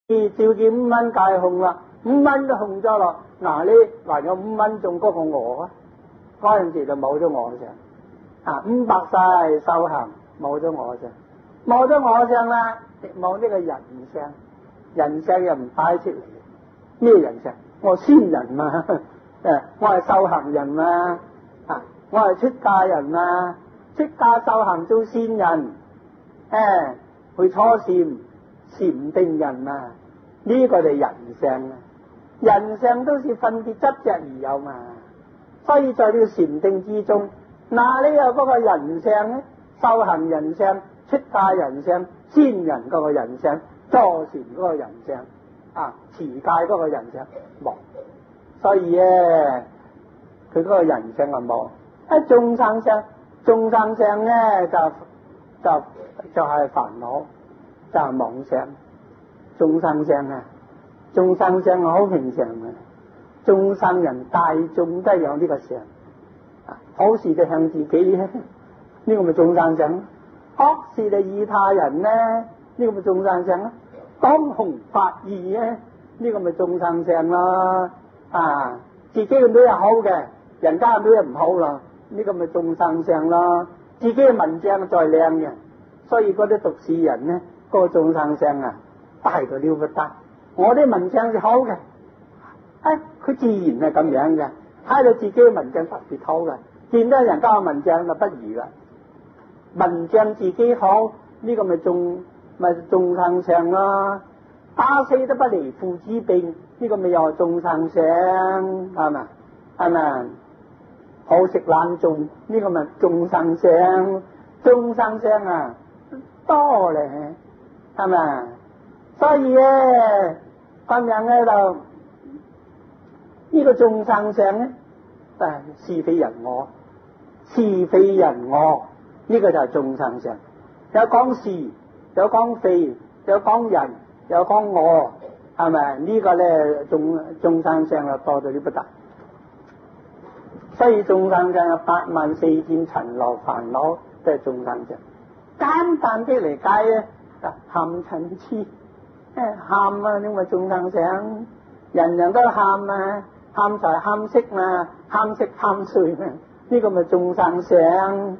照見5蚊界紅啦，5蚊都紅咗咯。嗱，你還有5蚊仲高過我啊？嗰陣時就冇咗我相，500世修行冇咗我相，冇咗我相啦，冇呢個人相，人相又唔擺出嚟。咩人相？我仙人嘛，我係修行人嘛，我係出家人嘛，出家修行做仙人，去初禪禪定人啊，呢個就係人相啊。人相都是分別執着而有嘛，所以在呢個禪定之中，哪裏有嗰個人相呢？修行人相、出家人相、仙人嗰個人相、坐禪嗰個人相持戒嗰個人相冇，所以咧佢嗰個人相就冇。眾生相，眾生相咧就係煩惱，就係妄想。眾生相眾生相好平常嘅，眾生人大眾都有呢個相，好事就向自己咧，呢個咪眾生相；惡事就異他人咧，呢個咪眾生相啦。當弘法義咧，呢個咪眾生相啦。自己嘅女係好嘅，人家嘅女係唔好啦，呢個咪眾生相啦。自己嘅文章再靚嘅，所以嗰啲讀書人咧，嗰個眾生相大到了不得。我啲文章係好嘅，佢自然係咁樣嘅，睇到自己嘅文章特別好嘅，見到人家嘅文章就不如啦。文章自己好，呢個咪眾生相啦。打死都不離父子病，呢個咪又係眾生相，係咪？係咪？好食懶做，呢個咪眾生相。眾生相多咧，係咪？所以咧咁樣咧就呢個眾生相咧，是非人我，是非人我，呢個就係眾生相。有講是，有講非，有講人，有講我，係咪？呢個咧眾生相就多到呢不得。所以眾生相84000塵勞煩惱都係眾生相。簡單啲嚟解咧，含塵痴。喊呢個眾生相，人人都喊喊財喊色嘛，喊食喊睡嘛，呢個咪眾生相。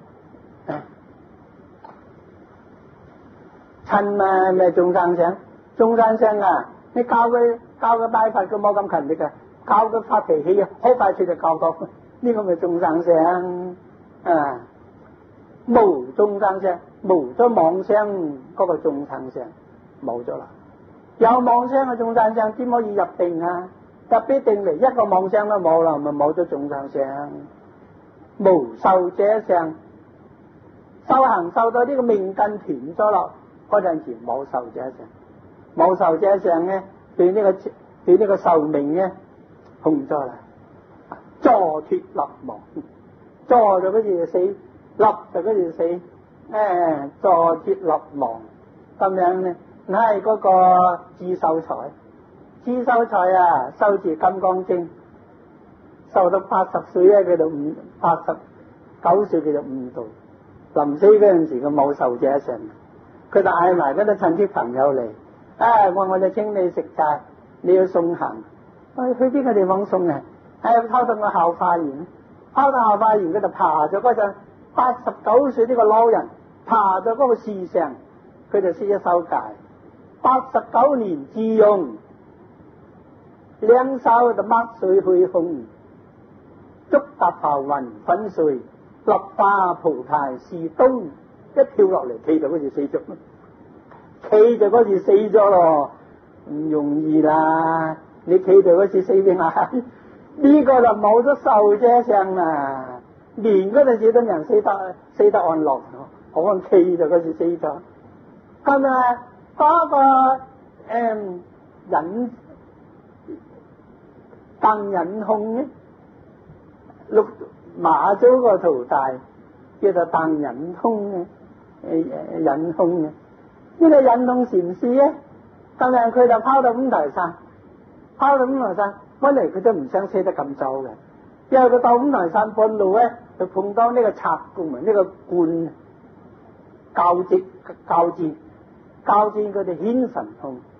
塵咪眾生相，眾生相你教佢拜佛，佢冇咁勤力嘅，教佢發脾氣好快脆就教到，呢個咪眾生相。無眾生相，無咗妄相嗰個眾生相。冇咗啦，有妄想嘅眾生相點可以入定啊？入必定嚟一個妄想都冇啦，咪冇咗眾生相。無受者相，修行受到呢個命根斷咗落嗰陣時冇受者相，冇受者相咧對呢個壽命咧空咗啦，坐脫立亡，坐就嗰時死，立就嗰時死，坐脫立亡咁樣咧。係嗰個智秀才，智秀才修持金剛經，修到80歲咧，佢就89歲佢就悟道。臨死嗰陣時佢冇受者相，佢就嗌埋嗰啲親戚朋友嚟，我就請你食齋，你要送行。去邊個地方送啊？偷到個後花園，偷到後花園佢就爬咗嗰陣89歲呢個老人，爬咗嗰個樹上，佢就識咗修戒。89年自用，兩手就抹水去空，觸達浮雲粉碎，立化菩提是東，一跳落嚟企就嗰時死咗，企就嗰時死咗咯，唔容易啦！你企就嗰時死邊啊？呢個就冇咗受者相啦，連嗰陣時都人死得安樂，好安企就嗰時死咗，咁嗰個鄧忍控咧，馬祖個徒弟叫做鄧忍通忍控呢個忍通禪師咧，咁佢就拋到五台山，拋到五台山，本嚟佢都唔想死得咁早嘅，因為佢到五台山半路咧，就碰到呢個賊共埋呢個官交戰佢哋顯神通，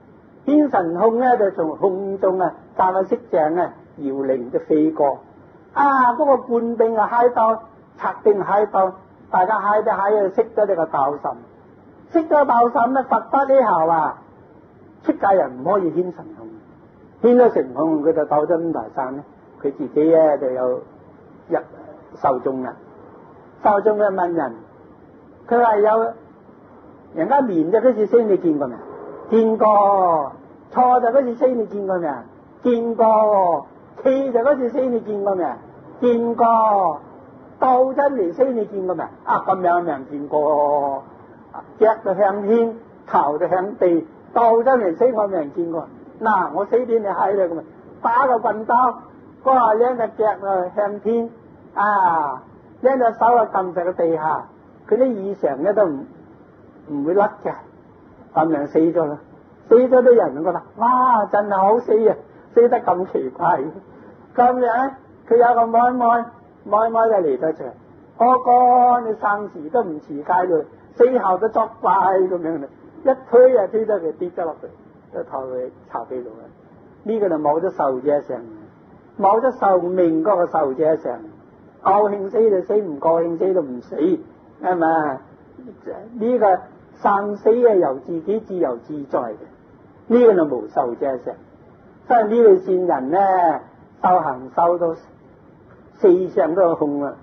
天神空咧就從空中啊，站喺色井啊，搖鈴就飛過。嗰個官兵啊嗨到，賊兵嗨到，大家嗨得嗨啊，識咗呢個道神，識咗道神咧，佛法呢後啊，出家人唔可以牽神空，牽咗神空佢就到咗五台山咧，佢自己咧就有入受眾啦。受眾嘅問人，佢話有人家面就嗰次死你見過未？見過。錯就嗰次死你見過未？見過。氣就嗰次死你見過未？見過。到真嚟死你見過未？咁樣未見過。腳就向天，頭就向地，到真嚟死我未見過。嗱，我死俾你喺啦咁啊！打個棍刀，嗰兩隻腳啊向天，兩隻手啊撳實個地下，佢啲異常咧都唔會甩嘅，咁樣死咗啦。死咗啲人覺得，哇，真係好死啊！死得咁奇怪，咁樣佢有個妹妹就嚟得場，哥哥你生時都唔持戒嘞，死後都作怪咁樣啦，一推啊推得佢跌咗落去，都抬去茶幾度啦。呢個就冇咗壽者相，冇咗壽命嗰個壽者相，高興死就死，唔高興死都唔死，係咪？呢個生死係由自己自由自在嘅。呢個就無壽者相，所以呢類善人咧，修行修到四相都有空啦。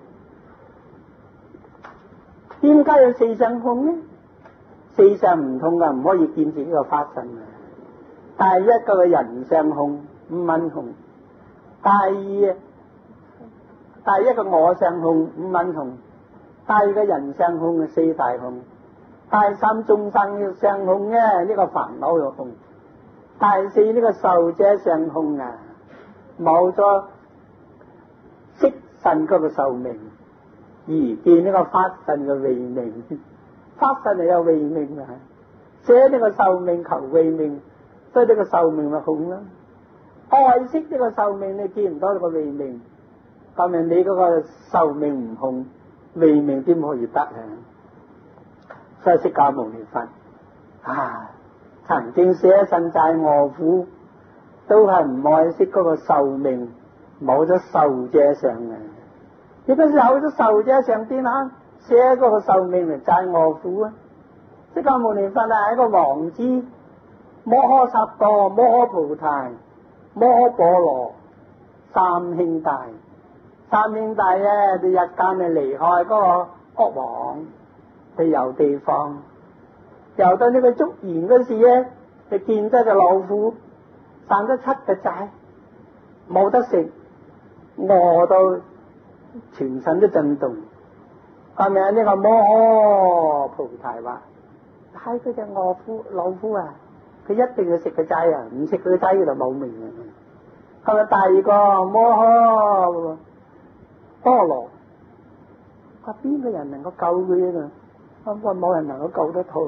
點解有四相空呢？四相唔通噶，唔可以見自己個法身啊。第一個嘅人相空，五蘊空；第一個我相空，五蘊空；第二個人相空，四大空；第三眾生相空咧，呢個煩惱又空；第四呢個壽者相空啊，冇咗色身嗰個壽命，而見呢個法身嘅慧命。法身係有慧命啊，捨呢個壽命求慧命，所以呢個壽命咪空啦。愛惜呢個壽命，你見唔到呢個慧命，咁咪你嗰個壽命唔空，慧命點可以得啊？所以釋迦牟尼佛曾經捨身債臥苦，都係唔愛惜嗰個壽命，冇咗壽者相啊！你不是有咗壽者相點啊？捨嗰個壽命嚟債臥苦啊！釋迦牟尼佛係一個王子，摩訶薩埵、摩訶菩提、摩訶波羅三兄弟。三兄弟咧，就日間就離開嗰個國王，去遊地方，遊到呢個竹園嗰時咧，就見咗隻老虎，生咗7個仔，冇得食，餓到全身都震動。咁樣呢個摩訶菩提話：睇嗰隻老虎啊，佢一定要食個仔啊，唔食佢個仔就冇命啊！係咪第二個摩訶波羅？話邊個人能夠救佢啊？我話冇人能夠救得到。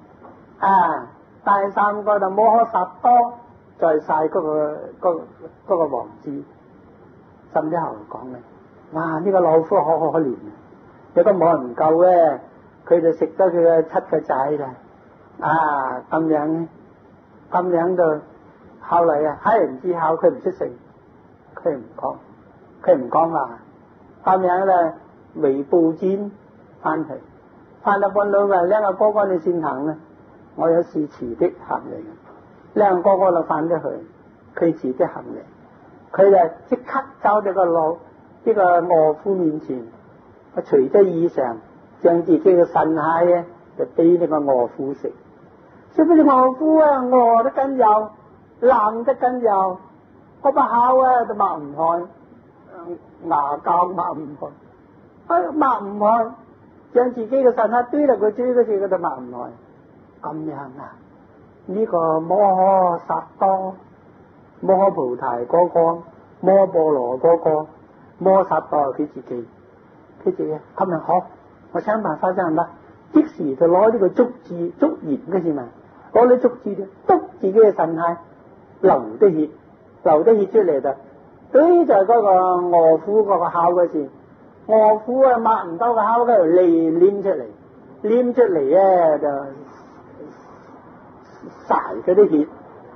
第三個就摩訶薩埵，在晒嗰個王子，甚至後講咧，哇！呢個老虎好可憐啊！如果冇人救咧，佢就食咗佢嘅7個仔啦。咁樣就後嚟喺人之後，佢唔識食，佢唔講話。咁樣咧，圍布氈翻去，翻到半路話：兩個哥哥你先行啦，我有事遲啲行嚟。兩個哥哥就翻咗去，佢遲啲行嚟，佢就即刻走到個臥虎面前。除咗衣裳，將自己嘅腎蟹咧，就俾呢個臥虎食。所以呢隻臥虎啊，餓得緊又爛得緊又，嗰把口啊都擘唔開，牙膠擘唔開，擘唔開，將自己嘅腎蟹堆落佢嘴嗰時，佢就擘唔開。咁樣啊？呢個摩訶薩埵、摩訶菩提嗰個、摩訶波羅嗰個、摩訶薩埵佢自己。佢自己咁樣好，我想辦法先啦。即時就攞呢個竹鹽嗰時嘛，攞啲竹枝咧，篤自己嘅腎蟹，流啲血出嚟就堆在嗰個臥虎嗰個口嗰時，臥虎啊擘唔到個口嗰度黏出嚟咧就曬嗰啲血，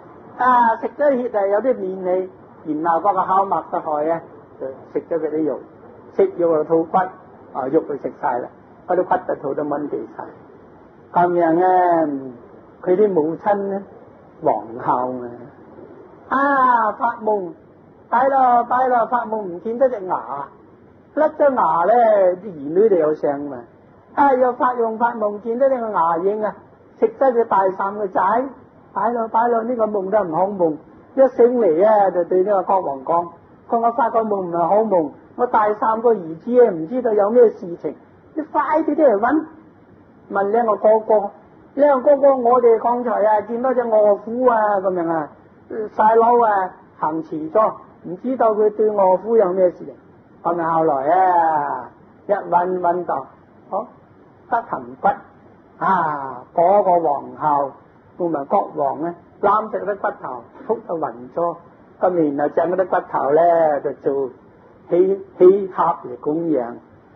食咗血有啲面氣，然後嗰個烤麥嘅害啊，就食咗佢啲肉，食肉就吐骨，肉就食晒啦，嗰啲骨就吐到蚊地晒。咁樣咧，佢啲母親咧，皇后發夢，擺咯，發夢唔見得隻牙，甩咗牙咧，啲兒女就有聲嘛。又發夢見到呢個牙影啊，食得隻大三個仔，擺咯，呢個夢都唔好夢。一醒嚟啊，就對呢個國王講：我發個夢唔係好夢，我大三個兒子啊，唔知道有咩事情，你快啲嚟揾。問兩個哥哥，我哋剛才見到隻臥虎咁樣細佬行遲咗，唔知道佢對臥虎有咩事情。咁啊後來一揾到，得藤骨嗰個皇后同埋國王咧，攬食啲骨頭，撲到暈咗。咁然後將嗰啲骨頭咧就做起盒嚟供養，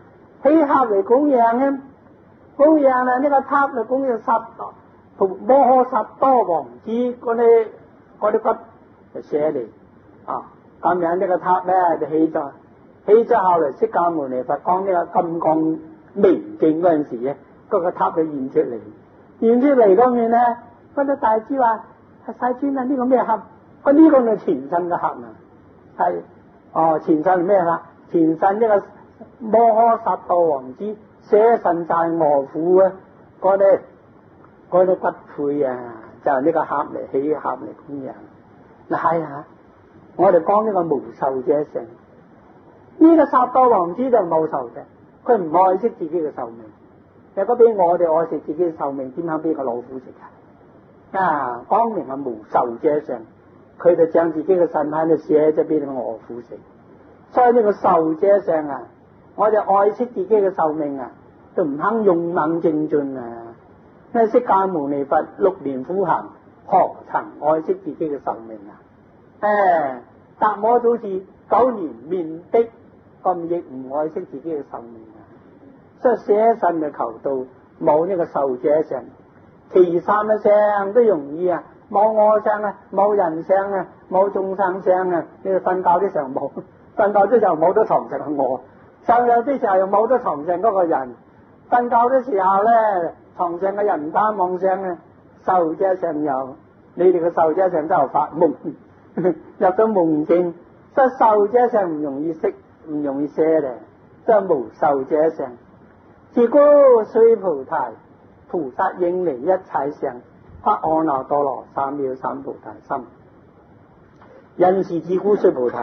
供養呢個塔就供養摩訶薩多王子嗰啲骨就寫嚟咁樣呢個塔咧就起咗後來釋迦牟尼佛講呢個金剛明鏡嗰陣時咧，嗰個塔就現出嚟嗰面咧，嗰啲大師話：世尊呢個咩盒？呢個係前身嘅盒係前身咩啦？前身呢個摩訶薩多王子捨身在臥虎嗰啲骨灰就係呢個盒嚟起盒嚟供養。係我哋講呢個無壽者性，呢個薩多王子就冇壽嘅，佢唔愛惜自己嘅壽命。如果俾我哋愛惜自己嘅壽命，點肯俾個老虎食講明係無壽者性，佢就將自己嘅身體就寫咗俾個臥虎食。所以呢個壽者性我哋愛惜自己嘅壽命都唔肯勇猛精進因為釋迦牟尼佛6年苦行，何曾愛惜自己嘅壽命達摩祖師9年面壁，咁亦唔愛惜自己嘅壽命所以捨身嘅求道，冇呢個壽者性，其三嘅性都容易冇我性冇人性冇眾生性你哋瞓覺啲時候冇，瞓覺啲時候冇得床上嘅我，上有啲時候又冇得床上嗰個人，瞓覺啲時候咧，床上嘅人間妄想壽者性有，你哋嘅壽者性都係發夢入咗夢境，所以壽者性唔容易識，唔容易捨咧，即係無壽者性。自故須菩提，菩薩應離一切相，發阿耨多羅三藐三菩提心。因是自故須菩提，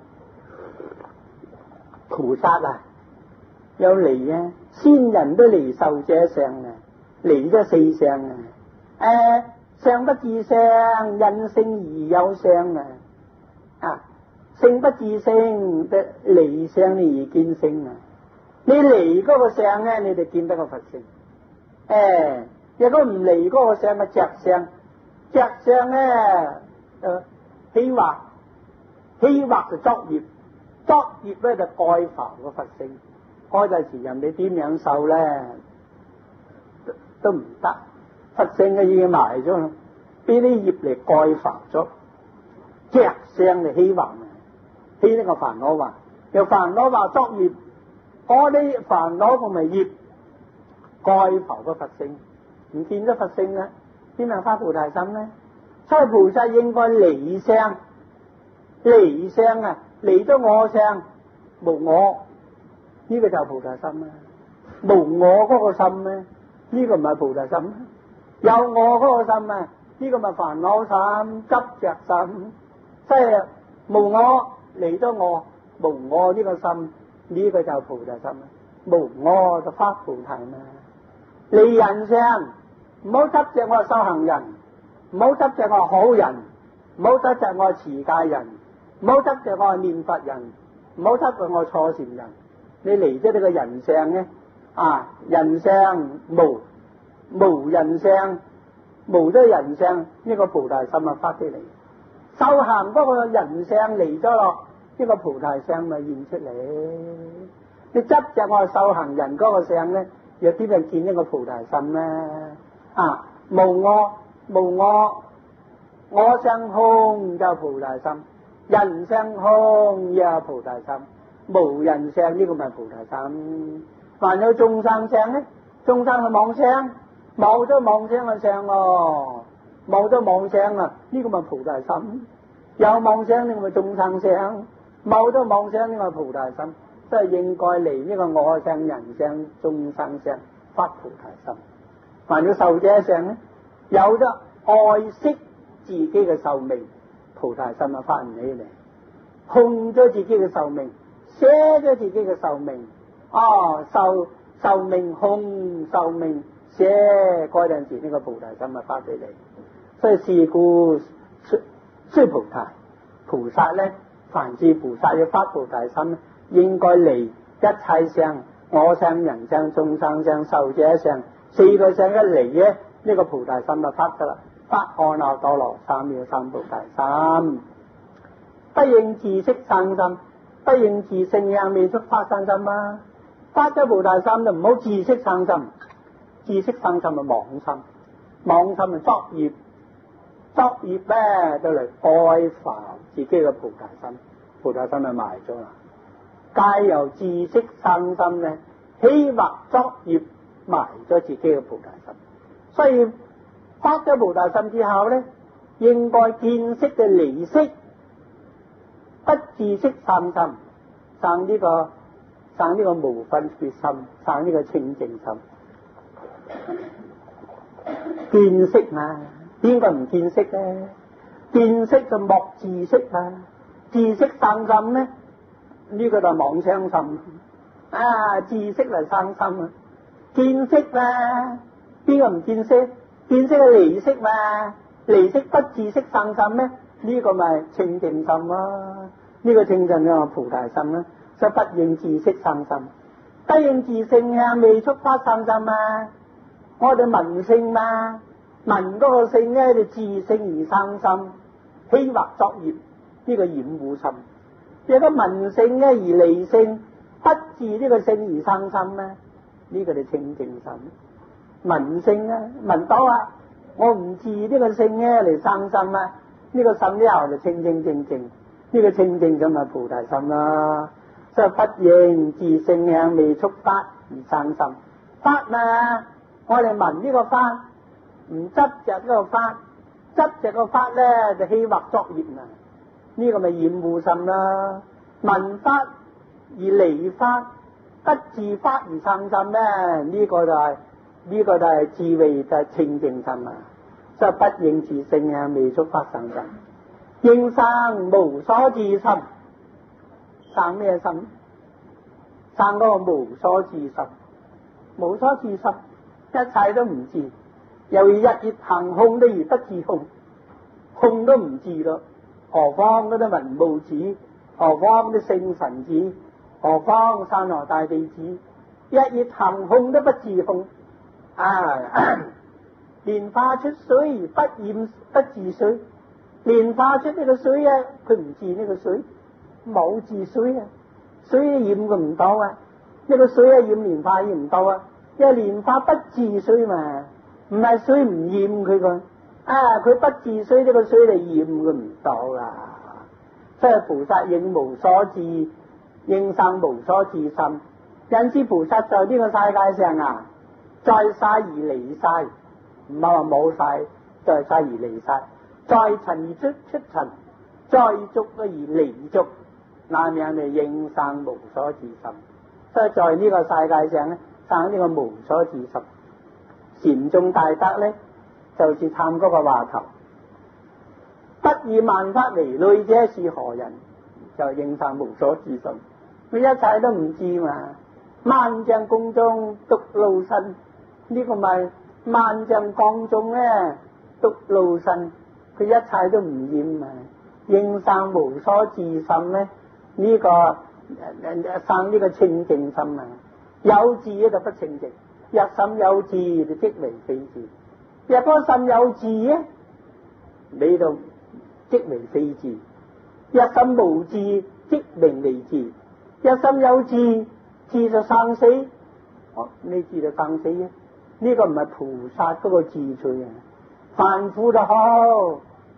菩薩有離先人都離壽者相離咗4相相不自相，因性而有相性不自性，離相而見性你離嗰個相咧，你就見得個佛性。如果唔離嗰個相嘅着相咧，希惑就作業咧就蓋浮個佛性。嗰陣時人哋點樣受咧都唔得，佛性嘅已經埋咗，俾啲業嚟蓋浮咗，着相嚟希惑希呢個煩惱惑，又煩惱惑作業。嗰啲煩惱同埋業蓋浮個佛性，唔見咗佛性點能發菩提心呢？所以菩薩應該離相離咗我相，無我呢個就係菩提心無我嗰個心呢個唔係菩提心有我嗰個心呢個咪煩惱心、執着心，即係無我離咗我，無我呢個心。呢個就係菩提心無我就發菩提離人相，唔好執着我係修行人，唔好執着我係好人，唔好執着我係持戒人，唔好執着我係念佛人，唔好執着我係初禪人。你離咗呢個人相呢人相無人相，無咗人相呢個菩提心發出嚟。修行嗰個人相離咗落，呢個菩提相咪現出嚟。你執着我係修行人嗰個相咧，有啲人見一個菩提心咧無我我相空就菩提心，人相空也菩提心，無人相呢個咪菩提心。還有眾生相呢？眾生係妄相，冇咗妄相嘅相咯，冇咗妄相啊，呢個咪菩提心。有妄相呢個咪眾生相，冇咗妄相呢個菩提心，即係應該離呢個我相、人相、眾生相發菩提心。還有壽者相呢？有咗愛惜自己嘅壽命，菩提心啊發唔起嚟，控咗自己嘅壽命，捨咗自己嘅壽命，壽命控壽命捨嗰陣時，呢個菩提心啊發俾你。所以是故須菩提，菩薩咧，凡是菩薩要發菩提心，應該離一切相，我相、人相、眾生相、壽者相，四個相一離咧，呢個菩提心就發得啦。發阿耨多羅三藐三菩提心，不應自色生心，不應自性相未出發生心啊！發咗菩提心就唔好自色生心，自色生心係妄心，妄心係作業，作業咧就嚟愛煩自己嘅菩提心，菩提心就埋咗啦。皆由自色生心咧，起惑作業埋咗自己嘅菩提心，所以發咗菩提心之後咧，應該見識嘅離識，不自色生心，生呢個無分別心，生呢個清淨心。見識嘛，邊個唔見識咧？見識就莫自識啊，自識生心咧，呢個就係妄想心啊，自識嚟生心啊。見識嘛，邊個唔見識？見識係離識嘛，離識不自識生心咧，呢個咪清淨心咯。呢個清淨嘅菩提心啦，所以不應自識生心，不應自性啊，未觸發生心啊。我哋聞性嘛，聞嗰個性咧就自性而生心，起惑作業，呢個染污心。若果聞性咧而離性，不自呢個性而生心咧，呢個就清淨心。聞性啊，聞到啊，我唔自呢個性咧嚟生心啊，呢個心之後就清清淨淨，呢個清淨就咪菩提心啦。所以不應自性向未觸發而生心。發嘛，我哋聞呢個法，唔執着呢個法，執着個法咧就起惑作業啊，呢個咪染污心啦。聞法而離法，不自發而生心咧，呢個就係智慧，就係清淨心啊。所以不應自性向未觸發生心，應生無所自心。生咩心？生嗰個無所自心，無所自心，一切都唔自。由於日月行控都而不自控，控都唔自咯。何況嗰啲文武子，何況啲聖神子，何況山河大地子，日月行控都不自控。蓮花出水不染不自水，蓮花出呢個水啊，佢唔自呢個水，冇自水啊，水染佢唔到啊，呢個水啊染蓮花染唔到啊，因為蓮花不自水嘛，唔係水唔染佢個，佢不自水，呢個水嚟染佢唔到啊。所以菩薩應無所自，應生無所自心。因此菩薩在呢個世界上啊，在世而離世，唔係話冇世，在世而離世，在塵而出塵，在俗而離俗，那樣嚟應生無所自心。所以在呢個世界上咧，生呢個無所自心。禪宗大德咧，就是探嗰個話頭，不以萬法為類者是何人？就應生無所自心。佢一切都唔知嘛。萬丈宮中獨露身，呢個咪萬丈宮中咧獨露身，佢一切都唔染嘛。應生無所自心咧，呢個生呢個清淨心啊。有智咧就不清淨，若心有智就即為非智。若果心有智咧，你就即為非智；若心無智，即名為智。若心有智，智就生死，呢智就生死啊！呢個唔係菩薩嗰個智趣啊！凡夫就好，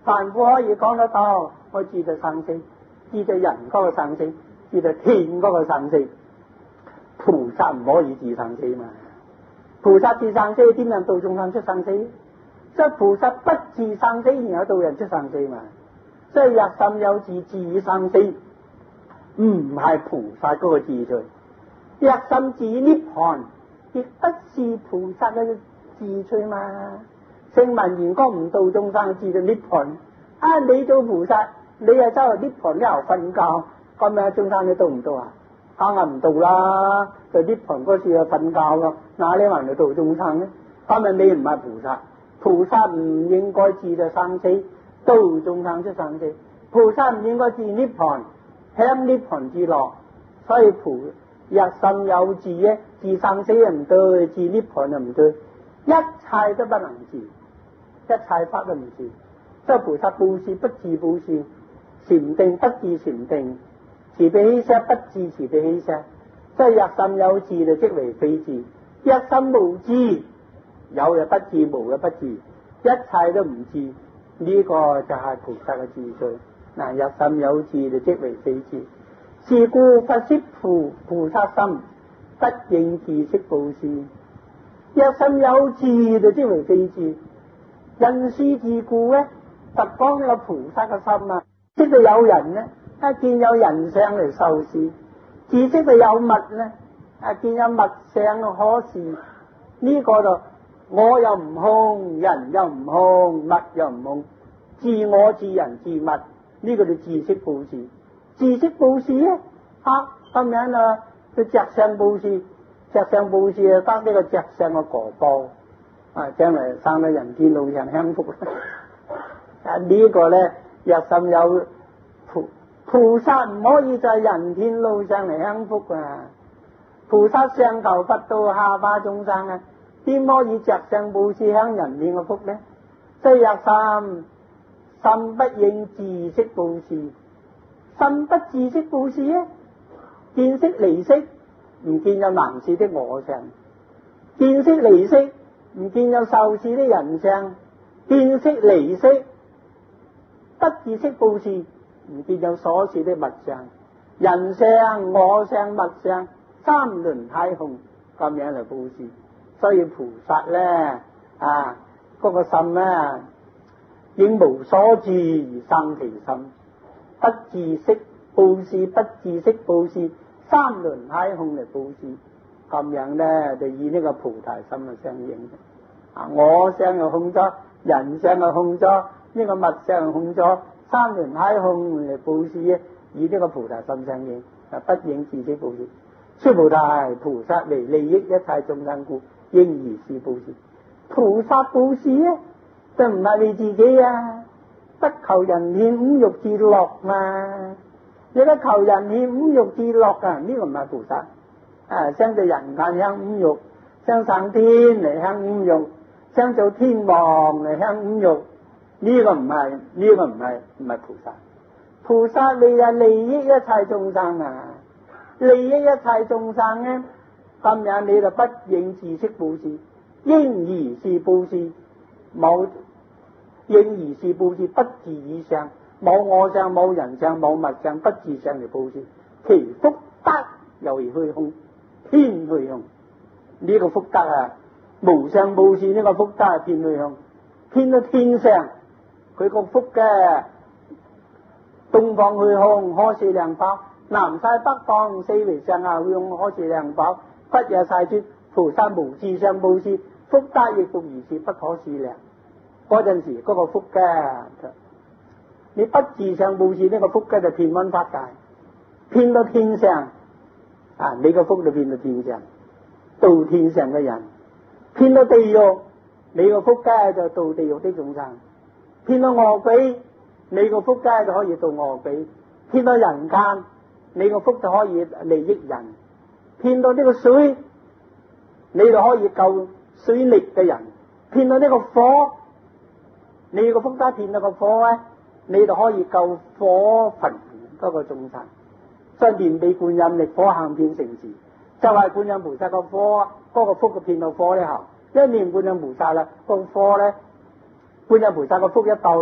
凡夫可以講得到，我知道生死，知道人嗰個生死，知道天嗰個生死。菩薩唔可以治生死嘛，菩薩治生死點樣度眾生出生死？即係菩薩不治生死，然後度人出生死嘛。即係入心有智治生死，唔係菩薩嗰個智趣。入心治涅槃，亦不是菩薩嘅智趣嘛。聖文言講唔度眾生治到涅槃，啊你做菩薩，你係走去涅槃之後瞓覺，咁樣眾生你度唔度啊？梗係唔度啦，就涅槃嗰時就瞓覺咯，哪裡還嚟度眾生呢？咁咪你唔係菩薩，菩薩唔應該治到生死，度眾生出生死，菩薩唔應該治涅槃，享涅槃之樂，所以入心有智咧，治生死又唔對，治涅槃又唔對，一切都不能治，一切法都唔治。即係菩薩布施不治布施，禪定不治禪定，慈悲喜捨不治慈悲喜捨，即係入心有智就即為非智，一心無智有又不治，無又不治，一切都唔治，呢、這個就係菩薩嘅智慧。嗱，入心有智就即為非智，是故佛說菩薩心不應自色布施，入心有智就即為非智。人事自故咧，佛講呢個菩薩嘅心啊，即係有人咧。一見有人相嚟受事，自識到有物咧，見有物相可事，呢、這個就我又唔空，人又唔空，物又唔空，自我自人自物，呢、這個就自識布施。自識布施咧，咁樣啊，佢着相布施，着相布施啊，得呢個着相嘅果報，將來生到人天路上享福。呢個咧，入心有菩薩唔可以在人天路上嚟享福啊！菩薩上求佛道，下化眾生啊，點可以着相布施享人天嘅福呢？即係入心不應自色布施，心不自色布施啊！見識離識，唔見有難事的我相；見識離識，唔見有受事的人相；見識離識，不自色布施。唔見有所事的物相，人相、我相、物相，三輪體空咁樣嚟布施。所以菩薩咧嗰個心咧，應無所住而生其心，不自識布施，不自識布施，三輪體空嚟布施。咁樣咧就以呢個菩提心嚟相應嘅。我相又空咗，人相又空咗，呢個物相又空咗。三輪體空嚟布施，以呢個菩提心相應，不應自識布施。須菩提，菩薩為利益一切眾生故，應如是布施。菩薩布施啊，就唔係你自己啊，不求人天五欲之樂嘛。你都求人天五欲之樂啊，呢、這個唔係菩薩。想做人間享五欲，想上天嚟享五欲，想做天王嚟享五欲。呢個唔係，呢個唔係菩薩。菩薩你係利益一切眾生啊，利益一切眾生咧，咁樣你就不應自識布施，應如是布施，冇應如是布施，不自以相，冇我相，冇人相，冇物相，不自相嚟布施，其福德又如虛空，偏虛空。呢、這個福德啊，無相布施呢個福德係偏虛空，偏到天上。佢個福嘅東方虛空可是量寶，南西北方四圍上下虛空可是量寶，不也世尊，菩薩無自相布施，福德亦復如是，不可思量。嗰陣時嗰個福嘅，你不自相布施呢個福嘅就遍溫法界，遍到天上你個福就遍到天上，度天上嘅人；遍到地獄，你個福嘅就度地獄的眾生。遍到餓鬼，你個福街就可以度餓鬼；遍到人間，你個福就可以利益人；遍到呢個水，你就可以救水溺嘅人；遍到呢個火，你個福街遍到個火咧，你就可以救火焚嗰個眾生。所以念彼觀音力火行遍城池，就係觀音菩薩個火嗰個福嘅遍到火咧後，一念觀音菩薩啦，個火咧。觀音菩薩個福一到啦，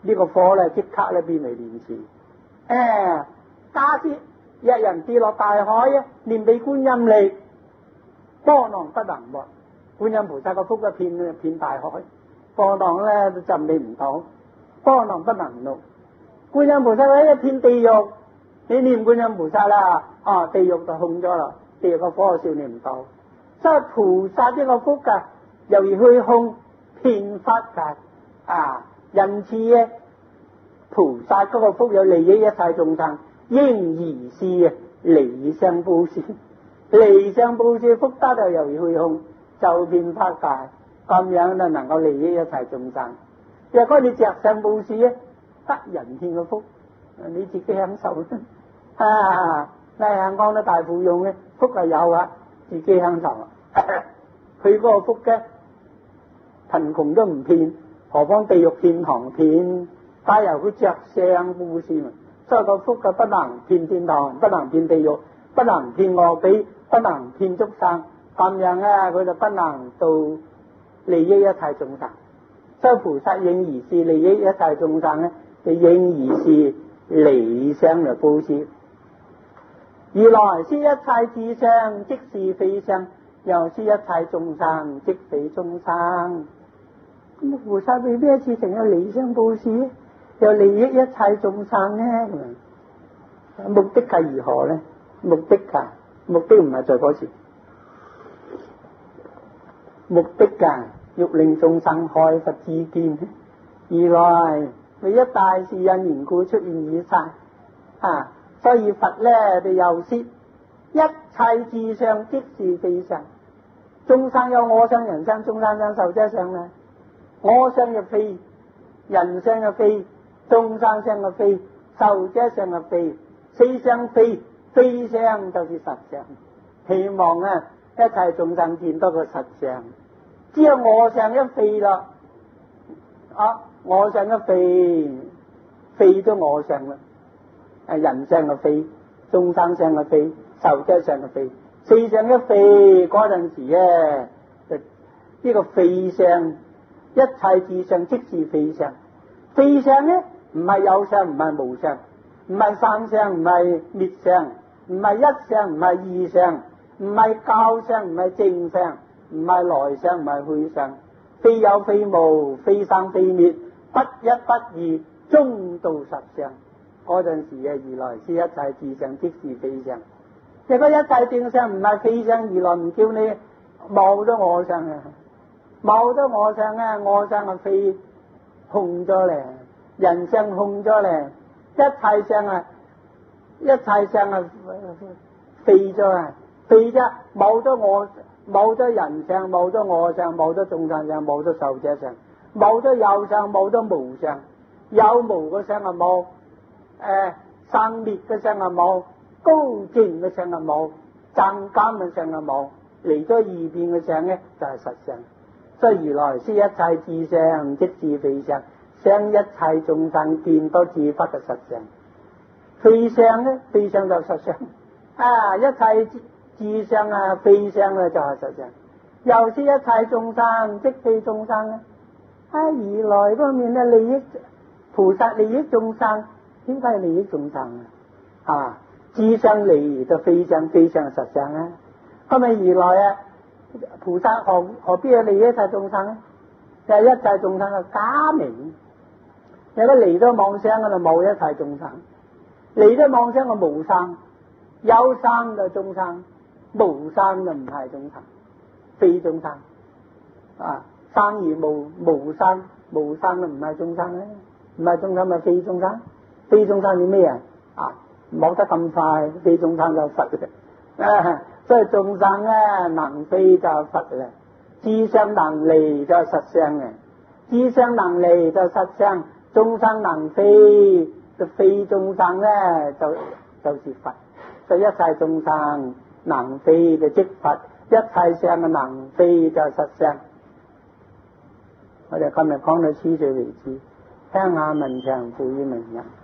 呢個火咧即刻咧變為蓮池。假設一人跌落大海啊，念俾觀音嚟，波浪不能沒。觀音菩薩個福一片大海，波浪咧都浸你唔到，波浪不能沒。觀音菩薩喺一片地獄，你念觀音菩薩啦，地獄就控咗啦，地獄個火就燒你唔到。所以菩薩呢個福噶，由於虛空遍法界因此咧，菩薩嗰個福有利益一切眾生，應如是離相布施，離相布施福德就由於虛空就遍法界，咁樣就能夠利益一切眾生。若果你着相布施咧，得人天嘅福，你自己享受你香港啲大富翁咧，福係有啊，自己享受。佢嗰個福嘅貧窮都唔騙，何況地獄天堂騙？但由佢着相布施嘛，所以個福嘅不能騙天堂，不能騙地獄，不能騙餓鬼，不能騙畜生，咁樣佢就不能到利益一切眾生。所以菩薩應如是利益一切眾生咧，就應如是離相嚟布施。如來施一切智相，即是非相；又施一切眾生，即非眾生。咁菩薩為咩次成咗離相布施，又利益一切眾生呢？目的係如何呢？目的唔係在嗰時，目的欲令眾生開佛智見。如來為一大事因緣故出現於世，所以佛咧就又說一切智相即是非相。眾生有我相、人相、眾生相、壽者相啦。我相嘅非，人相嘅非，眾生相嘅非，壽者相嘅非，四相非，非相就是實相。希望一切眾生見到個實相。只有我相一非啦，我相一非，非咗我相啦。人相嘅非，眾生相嘅非，壽者相嘅非，四相一非嗰陣時咧，呢個非相，一切智相即是非相。非相咧唔係有相，唔係無相，唔係生相，唔係滅相，唔係一相，唔係二相，唔係教相，唔係正相，唔係來相，唔係去相，非有非無，非生非滅，不一不二，中道實相。嗰陣時如來施一切智相即是非相。如果一切正相唔係非相，如來唔叫你冇咗我相冇咗我相我相係非空咗咧，人相空咗咧，一切相非咗非啫，冇咗我，冇咗人相，冇咗我相，冇咗眾生相，冇咗壽者相，冇咗有相，冇咗無相，有無嘅相係冇，生滅嘅相係冇，高靜嘅相係冇，增減嘅相係冇，嚟咗二變嘅相咧就係實相。所以如來施一切智相即是非相，將一切眾生見到自不嘅實相。非相咧，非相就實相。一切智相非相咧就係實相。又施一切眾生即非眾生咧。如來方面咧利益菩薩利益眾生，點解利益眾生智相利就非相，非相實相啊。咁咪如來菩薩何必利益一切眾生咧？就係一切眾生嘅假名。如果離咗妄想就冇一切眾生，離咗妄想就無生，有生就眾生，無生就唔係眾生，非眾生。生而無生，無生就唔係眾生咧，唔係眾生咪非眾生。非眾生要咩冇得咁快，非眾生就佛嘅。所以眾生能非就佛嘅，智相能離就實相嘅，智相能離就實相，眾生能非就非眾生就是佛。所以一切眾生能非就即佛，一切相嘅能非就實相。我哋今日講到此處為止，聽下文長賦予名人。